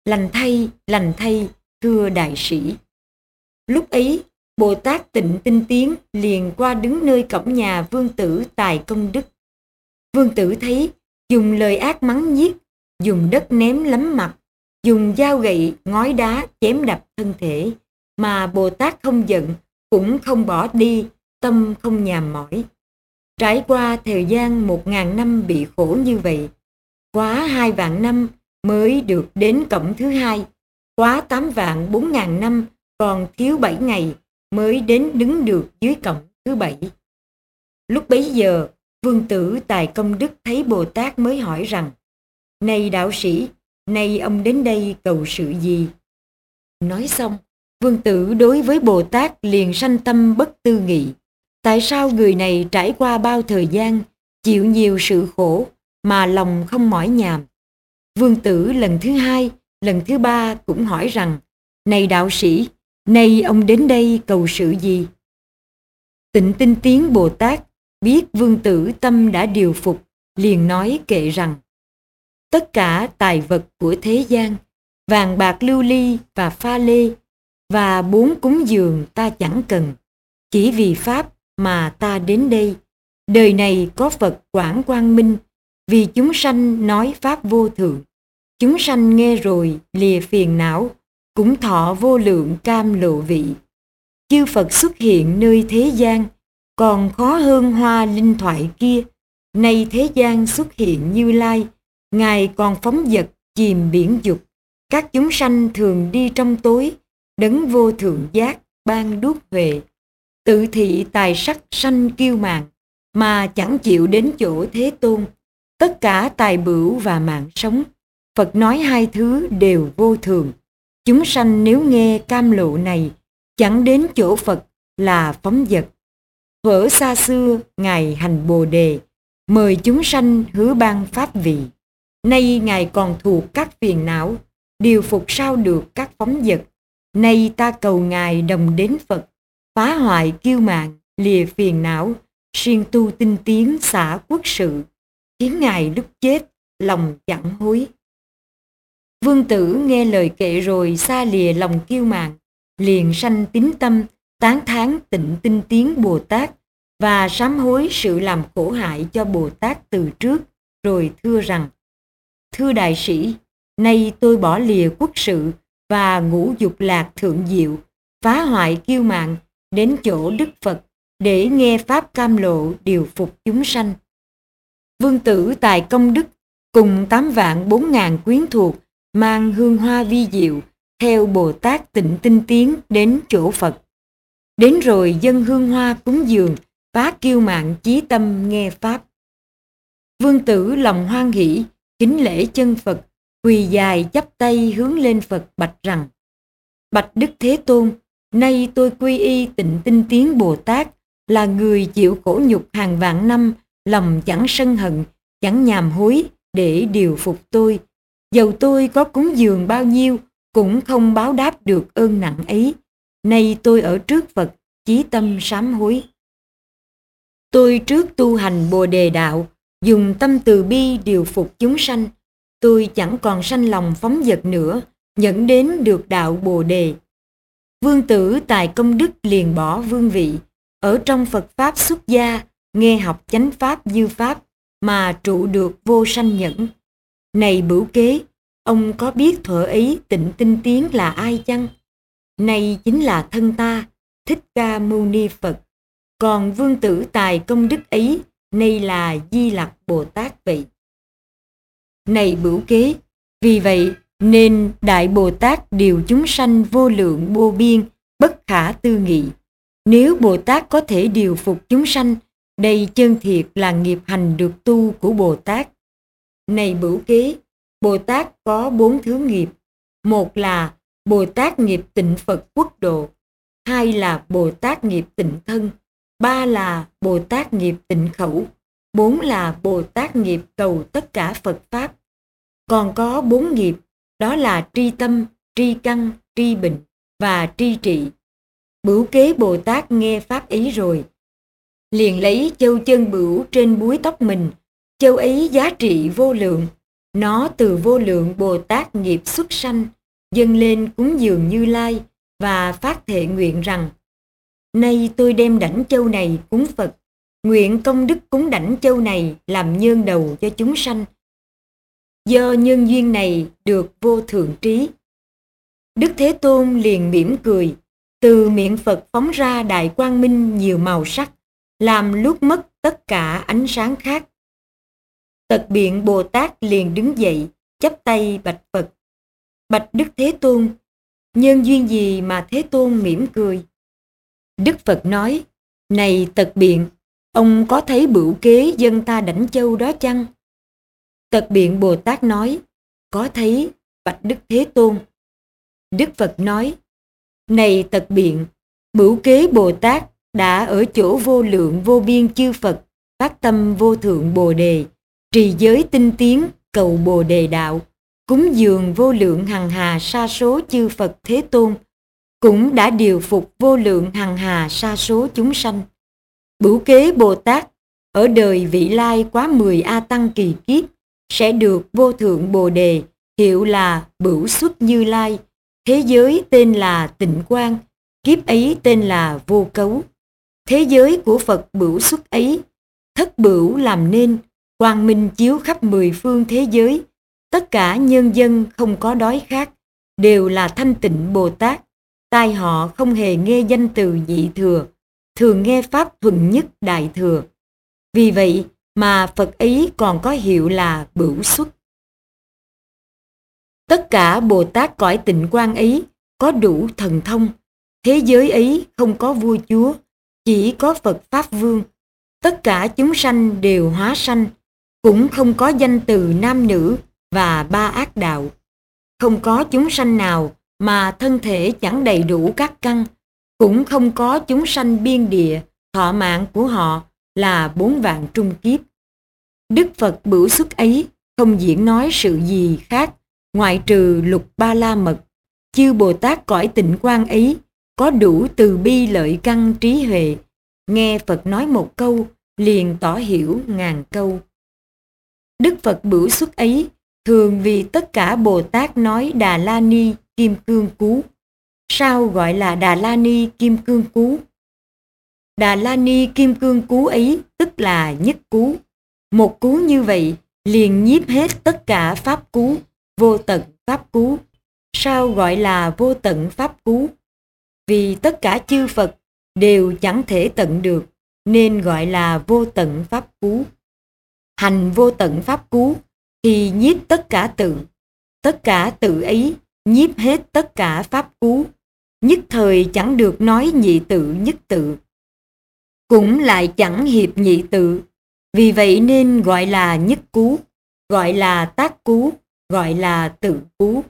lành thay, thưa đại sĩ. Lúc ấy, Bồ Tát Tịnh Tinh Tiến liền qua đứng nơi cổng nhà vương tử Tài Công Đức. Vương tử thấy, dùng lời ác mắng nhiếc, dùng đất ném lấm mặt, dùng dao gậy, ngói đá chém đập thân thể, mà Bồ Tát không giận, cũng không bỏ đi, tâm không nhàm mỏi. Trải qua thời gian 1.000 năm bị khổ như vậy, quá 2 vạn năm mới được đến cổng thứ hai, quá 8.400.000 năm còn thiếu 7 ngày mới đến đứng được dưới cổng thứ 7. Lúc bấy giờ, vương tử Tài Công Đức thấy Bồ Tát mới hỏi rằng: Này đạo sĩ, nay ông đến đây cầu sự gì? Nói xong, vương tử đối với Bồ Tát liền sanh tâm bất tư nghị. Tại sao người này trải qua bao thời gian, chịu nhiều sự khổ mà lòng không mỏi nhàm? Vương tử lần thứ hai, lần thứ ba cũng hỏi rằng: Này đạo sĩ, nay ông đến đây cầu sự gì? Tịnh Tinh Tiến Bồ Tát biết vương tử tâm đã điều phục, liền nói kệ rằng: Tất cả tài vật của thế gian, vàng bạc lưu ly và pha lê, và 4 cúng dường ta chẳng cần, chỉ vì pháp mà ta đến đây. Đời này có Phật Quảng Quang Minh, vì chúng sanh nói pháp vô thượng. Chúng sanh nghe rồi lìa phiền não, cũng thọ vô lượng cam lộ vị. Chư Phật xuất hiện nơi thế gian, còn khó hơn hoa linh thoại kia. Nay thế gian xuất hiện Như Lai, Ngài còn phóng dật chìm biển dục. Các chúng sanh thường đi trong tối, đấng vô thượng giác ban đuốc huệ. Tự thị tài sắc sanh kiêu mạn, mà chẳng chịu đến chỗ Thế Tôn. Tất cả tài bửu và mạng sống, Phật nói hai thứ đều vô thường. Chúng sanh nếu nghe cam lộ này, chẳng đến chỗ Phật là phóng dật. Thuở xa xưa Ngài hành Bồ Đề, mời chúng sanh hứa ban pháp vị. Nay Ngài còn thuộc các phiền não, điều phục sao được các phóng dật. Nay ta cầu Ngài đồng đến Phật, phá hoại kiêu mạn, lìa phiền não, siêng tu tinh tiến xả quốc sự, khiến Ngài lúc chết lòng chẳng hối. Vương Tử nghe lời kệ rồi xa lìa lòng kiêu mạn, liền sanh tín tâm, tán thán tịnh tinh tiến Bồ Tát và sám hối sự làm khổ hại cho Bồ Tát từ trước, rồi thưa rằng: Thưa đại sĩ, nay tôi bỏ lìa quốc sự và ngũ dục lạc thượng diệu, phá hoại kiêu mạn, đến chỗ Đức Phật để nghe pháp cam lộ điều phục chúng sanh. Vương Tử tài công đức cùng 8.400.000 quyến thuộc mang hương hoa vi diệu theo Bồ Tát tịnh tinh tiến đến chỗ Phật. Đến rồi dâng hương hoa cúng dường, phá kiêu mạn chí tâm nghe pháp. Vương Tử lòng hoan hỷ, kính lễ chân Phật, quỳ dài chắp tay hướng lên Phật bạch rằng: Bạch Đức Thế Tôn, nay tôi quy y tịnh tinh tiến Bồ Tát, là người chịu khổ nhục hàng vạn năm, lòng chẳng sân hận, chẳng nhàm hối để điều phục tôi. Dầu tôi có cúng dường bao nhiêu, cũng không báo đáp được ơn nặng ấy. Nay tôi ở trước Phật, chí tâm sám hối. Tôi trước tu hành Bồ Đề đạo, dùng tâm từ bi điều phục chúng sanh. Tôi chẳng còn sanh lòng phóng dật nữa, nhận đến được đạo Bồ Đề. Vương Tử tài công đức liền bỏ vương vị, ở trong Phật Pháp xuất gia, nghe học chánh Pháp dư Pháp, mà trụ được vô sanh nhẫn. Này Bửu Kế, ông có biết thuở ấy tịnh tinh tiến là ai chăng? Này chính là thân ta, Thích Ca Mâu Ni Phật. Còn Vương Tử tài công đức ấy, nay là Di Lặc Bồ Tát vậy. Này Bửu Kế, vì vậy nên Đại Bồ Tát điều chúng sanh vô lượng vô biên, bất khả tư nghị. Nếu Bồ Tát có thể điều phục chúng sanh, đây chân thiệt là nghiệp hành được tu của Bồ Tát. Này Bửu Kế, Bồ Tát có 4 thứ nghiệp. Một là Bồ Tát nghiệp tịnh Phật quốc độ, hai là Bồ Tát nghiệp tịnh thân, ba là Bồ Tát nghiệp tịnh khẩu, bốn là Bồ Tát nghiệp cầu tất cả Phật Pháp. Còn có 4 nghiệp, đó là tri tâm, tri căn, tri bình và tri trị. Bửu Kế Bồ Tát nghe pháp ấy rồi, liền lấy châu chân bửu trên búi tóc mình. Châu ấy giá trị vô lượng, nó từ vô lượng Bồ Tát nghiệp xuất sanh, dâng lên cúng dường Như Lai và phát thệ nguyện rằng: Nay tôi đem đảnh châu này cúng Phật, nguyện công đức cúng đảnh châu này làm nhơn đầu cho chúng sanh. Do nhân duyên này được vô thượng trí. Đức Thế Tôn liền mỉm cười, từ miệng Phật phóng ra đại quang minh nhiều màu sắc, làm luốt mất tất cả ánh sáng khác. Tật biện Bồ Tát liền đứng dậy, chắp tay bạch Phật: Bạch Đức Thế Tôn, nhân duyên gì mà Thế Tôn mỉm cười? Đức Phật nói: Này Tật biện, ông có thấy Bửu Kế dâng ta đảnh châu đó chăng? Tật biện Bồ Tát nói: Có thấy, bạch Đức Thế Tôn. Đức Phật nói: Này Tật biện, Bửu Kế Bồ Tát đã ở chỗ vô lượng vô biên chư Phật phát tâm vô thượng Bồ Đề, trì giới tinh tiến cầu Bồ Đề đạo, cúng dường vô lượng hằng hà sa số chư Phật Thế Tôn, cũng đã điều phục vô lượng hằng hà sa số chúng sanh. Bửu Kế Bồ Tát ở đời vị lai quá 10 A Tăng kỳ kiếp sẽ được vô thượng Bồ Đề, hiệu là Bửu Xuất Như Lai, thế giới tên là Tịnh Quang, kiếp ấy tên là Vô Cấu. Thế giới của Phật Bửu Xuất ấy, thất bửu làm nên, quang minh chiếu khắp 10 phương thế giới, tất cả nhân dân không có đói khát, đều là thanh tịnh Bồ Tát, tai họ không hề nghe danh từ nhị thừa, thường nghe Pháp thuần nhất Đại Thừa. Vì vậy mà Phật ấy còn có hiệu là Bửu Xuất. Tất cả Bồ Tát cõi Tịnh Quan ấy có đủ thần thông. Thế giới ấy không có vua chúa, chỉ có Phật Pháp Vương. Tất cả chúng sanh đều hóa sanh, cũng không có danh từ nam nữ và ba ác đạo. Không có chúng sanh nào mà thân thể chẳng đầy đủ các căn, cũng không có chúng sanh biên địa, thọ mạng của họ là 4 vạn trung kiếp. Đức Phật Bửu Xuất ấy không diễn nói sự gì khác ngoại trừ Lục Ba La Mật. Chư Bồ Tát cõi Tịnh Quan ấy có đủ từ bi lợi căn trí huệ, nghe Phật nói một câu liền tỏ hiểu ngàn câu. Đức Phật Bửu Xuất ấy thường vì tất cả Bồ Tát nói Đà La Ni Kim Cương Cú. Sao gọi là Đà La Ni Kim Cương Cú? Đà La Ni Kim Cương Cú ấy tức là nhất cú. Một cú như vậy liền nhiếp hết tất cả pháp cú, vô tận pháp cú. Sao gọi là vô tận pháp cú? Vì tất cả chư Phật đều chẳng thể tận được, nên gọi là vô tận pháp cú. Hành vô tận pháp cú thì nhiếp tất cả tự. Tất cả tự ấy nhiếp hết tất cả pháp cú. Nhất thời chẳng được nói nhị tự nhất tự, cũng lại chẳng hiệp nhị tự. Vì vậy nên gọi là nhất cú, gọi là tác cú, gọi là tự cú.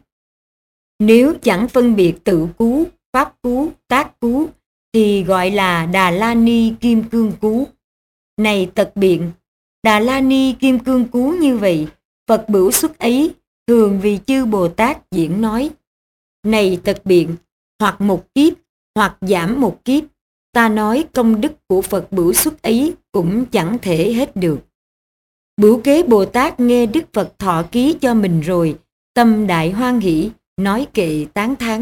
Nếu chẳng phân biệt tự cú, pháp cú, tác cú thì gọi là Đà La Ni Kim Cương Cú. Này tật biện, Đà La Ni Kim Cương Cú như vậy, Phật Bửu Xuất ấy thường vì chư Bồ Tát diễn nói. Này tật biện, hoặc một kiếp, hoặc giảm một kiếp, ta nói công đức của Phật Bửu Xuất ấy cũng chẳng thể hết được. Bửu Kế Bồ Tát nghe Đức Phật thọ ký cho mình rồi, tâm đại hoan hỷ, nói kệ tán thán.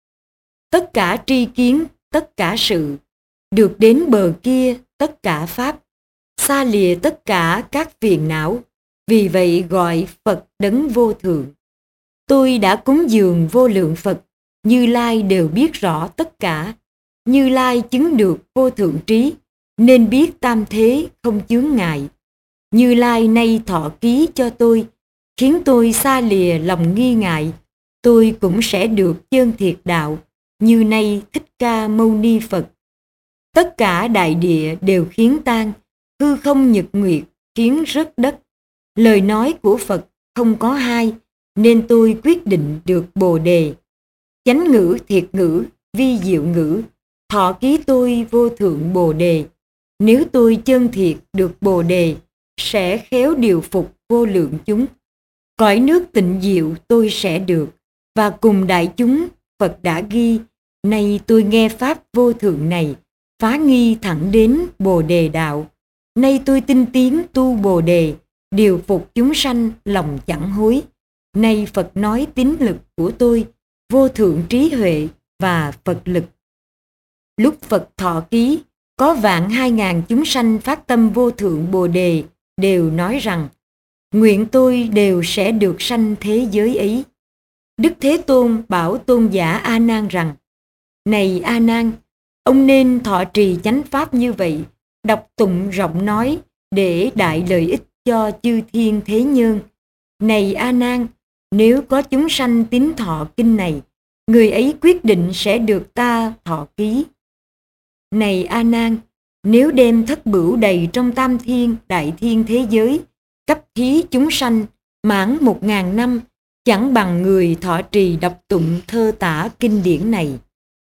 Tất cả tri kiến, tất cả sự, được đến bờ kia tất cả pháp, xa lìa tất cả các phiền não, vì vậy gọi Phật đấng vô thượng. Tôi đã cúng dường vô lượng Phật, Như Lai đều biết rõ tất cả. Như Lai chứng được vô thượng trí, nên biết tam thế không chướng ngại. Như Lai nay thọ ký cho tôi, khiến tôi xa lìa lòng nghi ngại. Tôi cũng sẽ được chân thiệt đạo, như nay Thích Ca Mâu Ni Phật. Tất cả đại địa đều khiến tan, hư không nhật nguyệt khiến rớt đất. Lời nói của Phật không có hai, nên tôi quyết định được Bồ Đề. Chánh ngữ thiệt ngữ, vi diệu ngữ, thọ ký tôi vô thượng Bồ Đề. Nếu tôi chân thiệt được Bồ Đề, sẽ khéo điều phục vô lượng chúng. Cõi nước tịnh diệu tôi sẽ được, và cùng đại chúng Phật đã ghi. Nay tôi nghe Pháp vô thượng này, phá nghi thẳng đến Bồ Đề đạo. Nay tôi tinh tiến tu Bồ Đề, điều phục chúng sanh lòng chẳng hối. Nay Phật nói tín lực của tôi, vô thượng trí huệ và Phật lực. Lúc Phật thọ ký, có vạn 2.000 chúng sanh phát tâm vô thượng Bồ Đề, đều nói rằng, nguyện tôi đều sẽ được sanh thế giới ấy. Đức Thế Tôn bảo Tôn giả A Nan rằng, này A Nan, ông nên thọ trì chánh pháp như vậy, đọc tụng rộng nói để đại lợi ích cho chư thiên thế nhân. Này A Nan, nếu có chúng sanh tín thọ kinh này, người ấy quyết định sẽ được ta thọ ký. Này A Nan, nếu đem thất bửu đầy trong tam thiên đại thiên thế giới, cấp thí chúng sanh mãn 1000 năm, chẳng bằng người thọ trì đọc tụng thơ tả kinh điển này.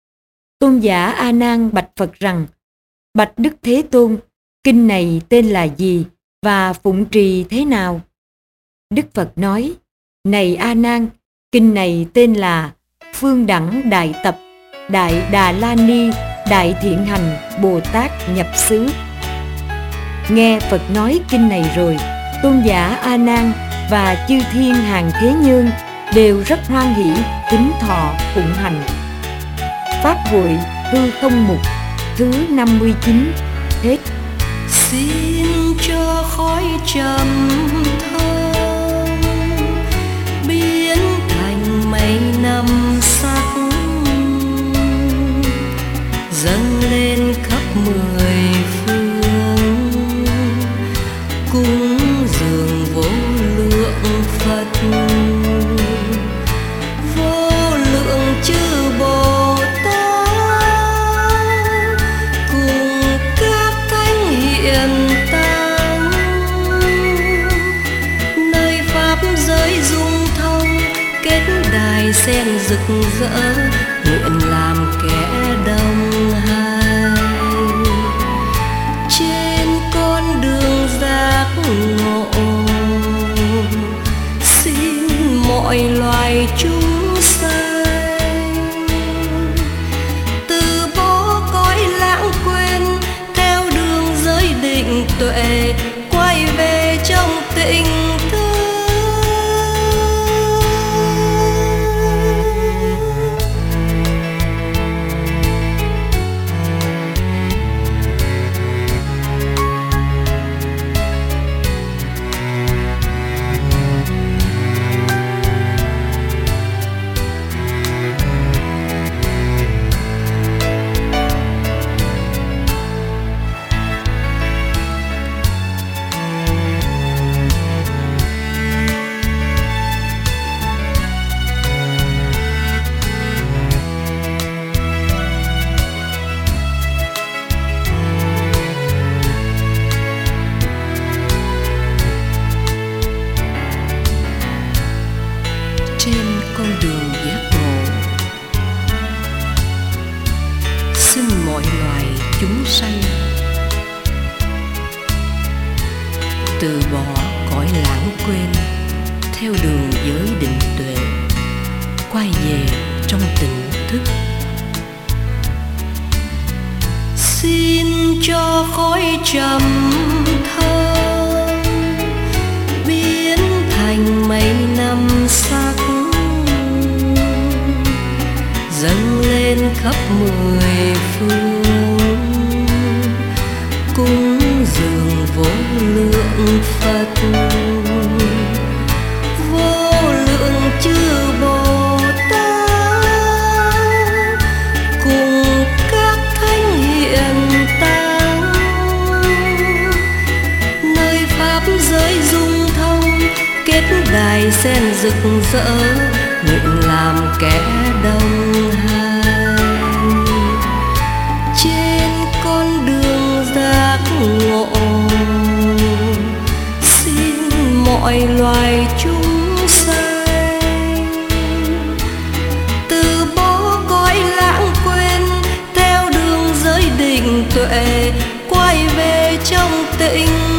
Tôn giả A Nan bạch Phật rằng, bạch Đức Thế Tôn, kinh này tên là gì và phụng trì thế nào? Đức Phật nói, này A Nan, kinh này tên là Phương Đẳng Đại Tập Đại Đà La Ni Đại Thiện Hành Bồ Tát Nhập Xứ. Nghe Phật nói kinh này rồi, Tôn giả A Nan và chư thiên hàng thế nhân đều rất hoan hỷ kính thọ phụng hành. Pháp hội hư không mục thứ 59 hết. Xin cho khói trầm thơm biến thành mây năm sắc, dâng lên khắp mười phương, cúng dường vô lượng Phật, vô lượng chư Bồ Tát cùng các thánh hiền tăng, nơi pháp giới dung thông kết đài sen rực rỡ, nguyện làm kẻ đồng hành trên con đường giác ngộ. Xin mọi loài chúng sanh từ bỏ cõi lãng quên, theo đường giới định tuệ, quay về trong tịnh thức. Trên con đường giác ngộ, xin mọi loài chúng sanh từ bỏ cõi lãng quên, theo đường giới định tuệ, quay về trong tỉnh thức. Xin cho khói trầm thơm biến thành mây năm sắc, dâng lên khắp mười phương, cúng dường vô lượng Phật, vô lượng chư Bồ Tát cùng các thánh hiền tăng, nơi pháp giới dung thông kết đài sen rực rỡ, nguyện làm kẻ đồng hành trên con đường giác ngộ. Xin mọi loài chúng sanh từ bỏ cõi lãng quên, theo đường giới định tuệ, quay về trong tịnh